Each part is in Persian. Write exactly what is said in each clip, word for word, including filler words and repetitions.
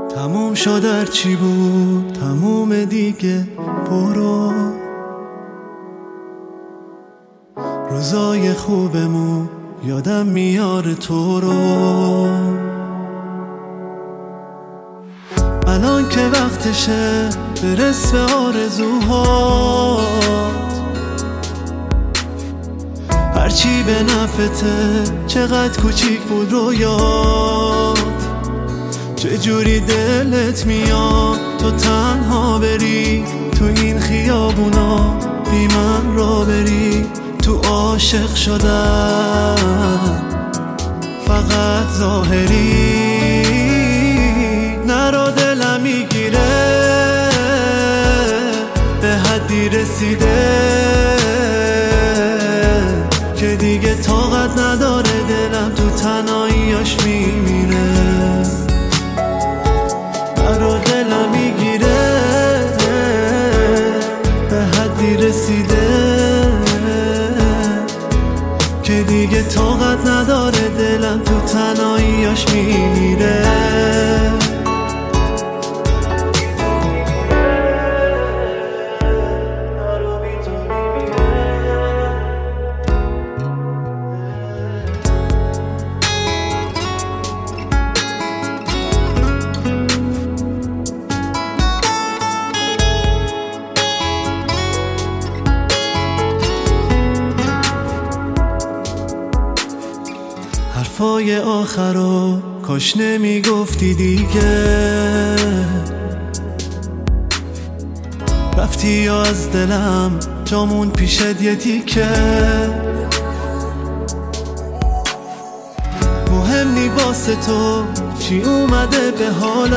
تموم شد هر چی بود تموم دیگه، برو. روزای خوبمون یادم میاره تو رو، الان که وقتشه برس به آرزوهات، هرچی به نفته چقدر کوچیک بود رویات. چجوری دلت میاد تو تنها بری تو این خیابونا، بی من را بری تو عاشق شدن فقط ظاهری. نرا دلم میگیره به حدی رسیده که دیگه طاقت نداره، دلم تو تنهاییاش میمیره. نرا دلم میگیره به حدی رسیده که دیگه طاقت نداره، دلم تو تنهاییاش میمیره. حرفای آخرو کاش نمیگفتی دیگه، رفتی یا از دلم جامون پیشت یه تیکه. مهم نی واسه تو چی اومده به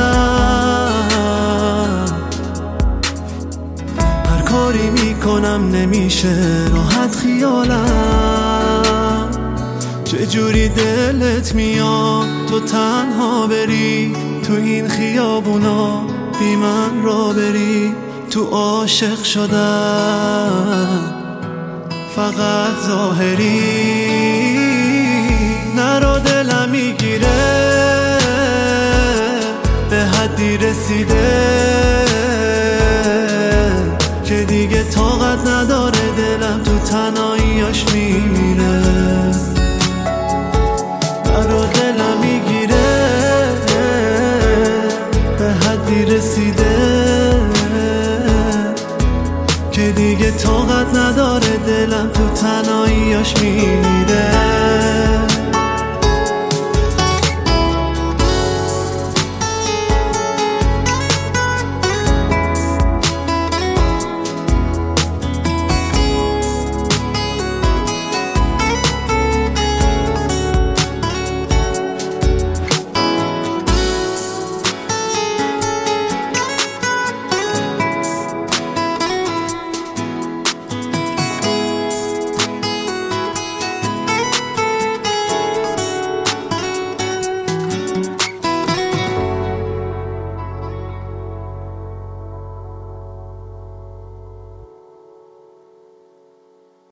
حالم، هر کاری میکنم نمیشه راحت خیالم. چجوری دلت میاد تو تنها بری تو این خیابونا، بی من را بری تو عاشق شدن فقط ظاهری. نرا دلم میگیره به حدی رسیده